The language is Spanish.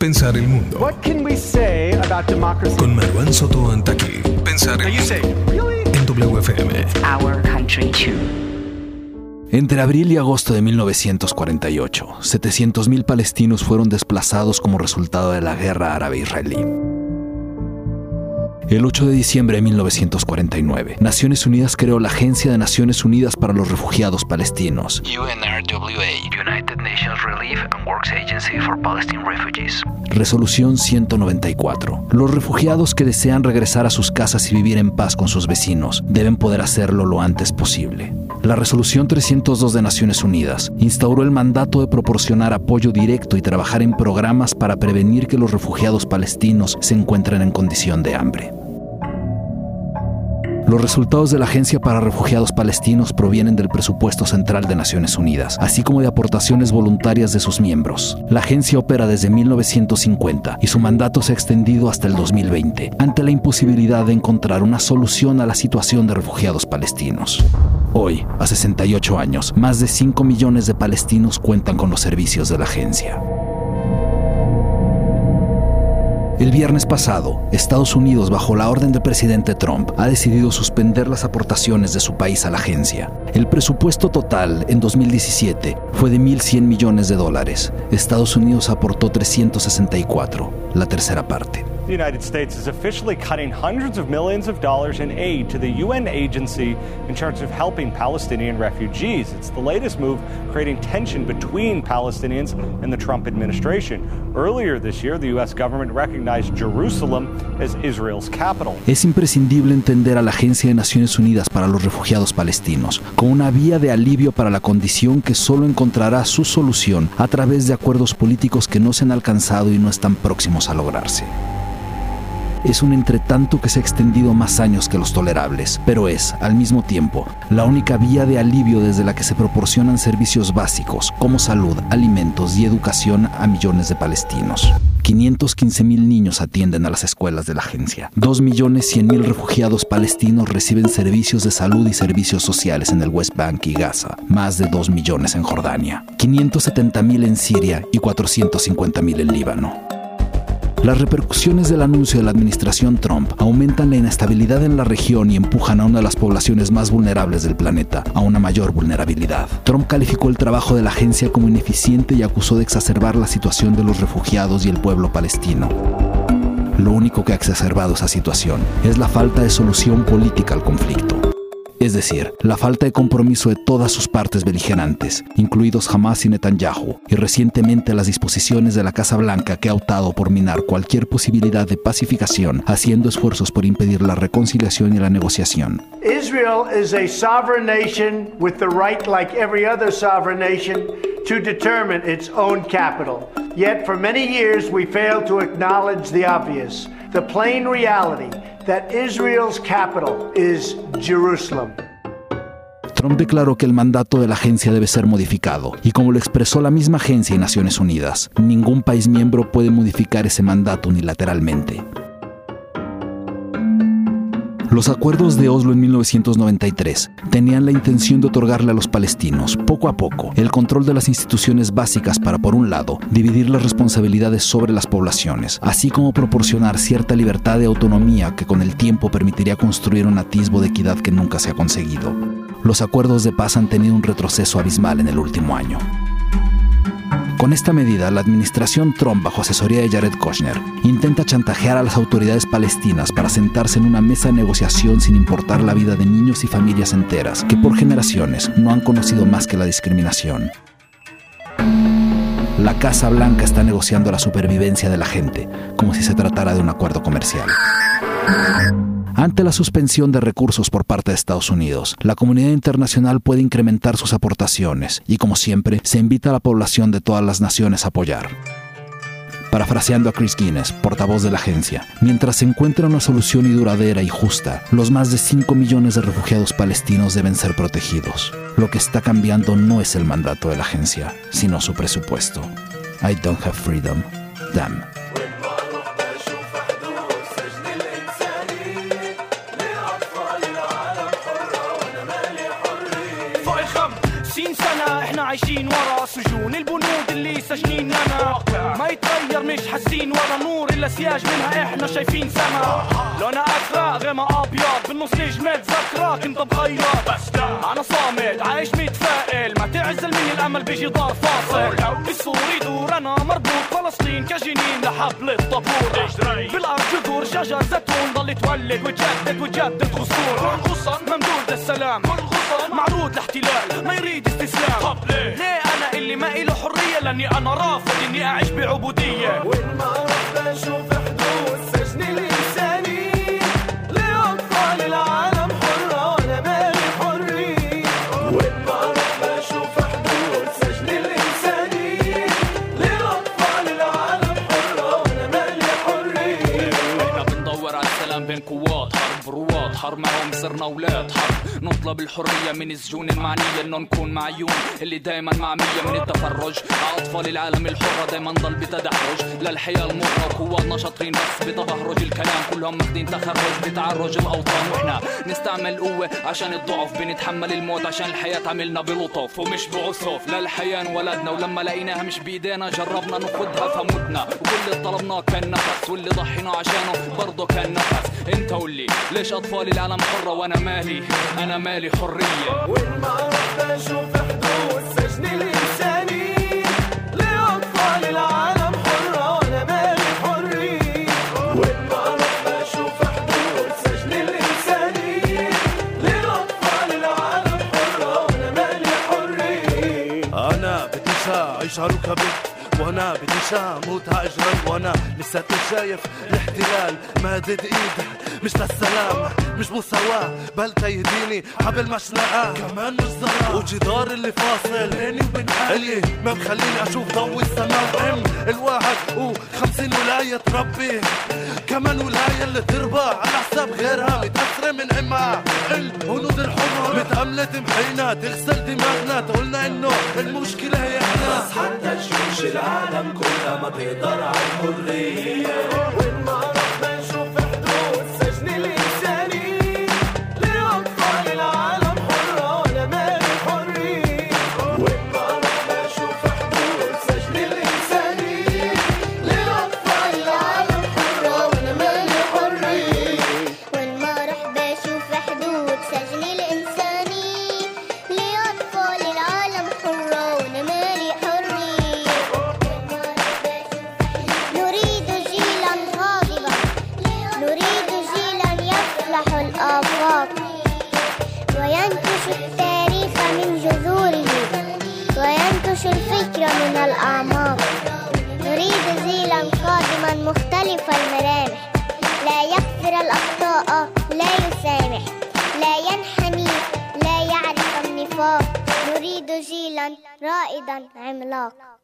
Pensar el mundo. What can we say about democracy? Con Marwan Soto Antaki. Pensar el mundo. En WFM. Our country too. Entre abril y agosto de 1948, 700.000 palestinos fueron desplazados como resultado de la guerra árabe-israelí. El 8 de diciembre de 1949, Naciones Unidas creó la Agencia de Naciones Unidas para los Refugiados Palestinos, UNRWA, United Nations Relief and Works Agency for Palestine Refugees. Resolución 194. Los refugiados que desean regresar a sus casas y vivir en paz con sus vecinos deben poder hacerlo lo antes posible. La Resolución 302 de Naciones Unidas instauró el mandato de proporcionar apoyo directo y trabajar en programas para prevenir que los refugiados palestinos se encuentren en condición de hambre. Los resultados de la Agencia para Refugiados Palestinos provienen del presupuesto central de Naciones Unidas, así como de aportaciones voluntarias de sus miembros. La agencia opera desde 1950 y su mandato se ha extendido hasta el 2020, ante la imposibilidad de encontrar una solución a la situación de refugiados palestinos. Hoy, a 68 años, más de 5 millones de palestinos cuentan con los servicios de la agencia. El viernes pasado, Estados Unidos, bajo la orden del presidente Trump, ha decidido suspender las aportaciones de su país a la agencia. El presupuesto total en 2017 fue de $1.100 millones. Estados Unidos aportó 364, la tercera parte. The United States is officially cutting hundreds of millions of dollars in aid to the UN agency in charge of helping Palestinian refugees. It's the latest move creating tension between Palestinians and the Trump administration. Earlier this year, the U.S. government recognized Jerusalem as Israel's capital. Es imprescindible entender a la Agencia de Naciones Unidas para los Refugiados Palestinos como una vía de alivio para la condición que solo encontrará su solución a través de acuerdos políticos que no se han alcanzado y no están próximos a lograrse. Es un entretanto que se ha extendido más años que los tolerables, pero es, al mismo tiempo, la única vía de alivio desde la que se proporcionan servicios básicos como salud, alimentos y educación a millones de palestinos. 515.000 niños atienden a las escuelas de la agencia. 2.100.000 refugiados palestinos reciben servicios de salud y servicios sociales en el West Bank y Gaza. Más de 2 millones en Jordania. 570.000 en Siria y 450.000 en Líbano. Las repercusiones del anuncio de la administración Trump aumentan la inestabilidad en la región y empujan a una de las poblaciones más vulnerables del planeta a una mayor vulnerabilidad. Trump calificó el trabajo de la agencia como ineficiente y acusó de exacerbar la situación de los refugiados y el pueblo palestino. Lo único que ha exacerbado esa situación es la falta de solución política al conflicto. Es decir, la falta de compromiso de todas sus partes beligerantes, incluidos Hamas y Netanyahu, y recientemente las disposiciones de la Casa Blanca que ha optado por minar cualquier posibilidad de pacificación, haciendo esfuerzos por impedir la reconciliación y la negociación. Israel is a sovereign nation with the right, like every other sovereign nation, to determine its own capital. Yet for many years we failed to acknowledge the obvious, the plain reality that Israel's capital is Jerusalem. Trump declaró que el mandato de la agencia debe ser modificado, y como lo expresó la misma agencia y Naciones Unidas, ningún país miembro puede modificar ese mandato unilateralmente. Los acuerdos de Oslo en 1993 tenían la intención de otorgarle a los palestinos, poco a poco, el control de las instituciones básicas para, por un lado, dividir las responsabilidades sobre las poblaciones, así como proporcionar cierta libertad de autonomía que con el tiempo permitiría construir un atisbo de equidad que nunca se ha conseguido. Los acuerdos de paz han tenido un retroceso abismal en el último año. Con esta medida, la administración Trump, bajo asesoría de Jared Kushner, intenta chantajear a las autoridades palestinas para sentarse en una mesa de negociación sin importar la vida de niños y familias enteras que por generaciones no han conocido más que la discriminación. La Casa Blanca está negociando la supervivencia de la gente, como si se tratara de un acuerdo comercial. Ante la suspensión de recursos por parte de Estados Unidos, la comunidad internacional puede incrementar sus aportaciones y, como siempre, se invita a la población de todas las naciones a apoyar. Parafraseando a Chris Guinness, portavoz de la agencia, mientras se encuentra una solución y duradera y justa, los más de 5 millones de refugiados palestinos deben ser protegidos. Lo que está cambiando no es el mandato de la agencia, sino su presupuesto. I don't have freedom. Damn. عايشين ورا سجون البنود اللي سجنين لنا ما يتغير مش حاسين ولا نور إلا سياج منها إحنا شايفين سما. لونها أزرق غيمها أبيض بالنص نجمة ذكراك انت بخياط. أنا صامت عايش متفائل ما تعزل مني الأمل بيجي ضار فاصل. السوري دور أنا مربوط فلسطين كجنين لحبل الطابور. بالأرض جذور شجر زيتون ضل تولد وتجدد غصون. ممدود للسلام معروض لاحتلال ما يريد استسلام. ليه أنا اللي ما إله حرية؟ لأني أنا رافض إني أعيش بعبودية. وين ما رح بشوف حدود سجن الإنساني لأطفال العالم حرة وأنا مالي حرية. وين ما رح بشوف حدود سجن الإنساني لأطفال العالم حرة وأنا مالي حرية. إحنا بندور على السلام بين قوات حرب رواد حرب معهم صرنا أولاد حرب. نطلب الحرية من السجون المعنية إنه نكون معيون اللي دايما معمية من التفرج. أطفال العالم الحرة دايما ضل بتدحرج للحياة المرة. قواتنا شاطرين بس بتبهرج الكلام كلهم ماخدين تخرج بتعرج الأوطان. وإحنا نستعمل قوة عشان الضعف بنتحمل الموت عشان الحياة تعملنا بلطف ومش بعسف. للحياة انولدنا ولما لقيناها مش بإيدينا جربنا ناخدها فمتنا. وكل اللي طلبناه كان نفس واللي ضحينا عشانه برضه كان نفس. انت قولي ليش أطفال العالم حرة وأنا مالي حرية. وين ما رح بشوف حدود سجن الإنساني لأطفال العالم حرة وأنا مالي حرية. وين ما رح بشوف حدود سجن الإنساني لأطفال العالم حرة وأنا مالي حرية. أنا بديش أعيش عالركبة وانا بديش اموت هاجرا. وانا لساتني شايف الاحتلال مادد ايده مش للسلام مش مساواة بل تيهديني حبل مشنقة كمان مش زرع. وجدار اللي فاصل بيني وبين اللي ما مخليني اشوف ضوء السماء. الواحد و50 ولاية تربي كمان ولاية اللي تربى على حساب غيرها متأثرة من امها. الهنود الحمر متأملة تمحينا تغسل دماغنا تقولنا انه المشكلة هي احنا. بس حتى تشوش العالم كلها ما تقدر على الحرية. وين ما رح بنشوف حدود سجن الإنساني لأطفال العالم حرة وأنا مالي حرية. وين ما رح بنشوف حدود سجن الإنساني لأطفال العالم حرة وأنا مالي حرية. وين ما رح بشوف حدود سجن الإنساني لأطفال العالم حرة وأنا مالي حرية. نريد جيلا غاضبا نريد جيلا يصلح الآفاق وينتش التاريخ من جذوره وينتش الفكر من الأعماق. نريد جيلا قادما مختلف الملامح لا يغفر الأخطاء لا يسامح لا ينحني لا يعرف النفاق. نريد جيلا رائدا عملاق.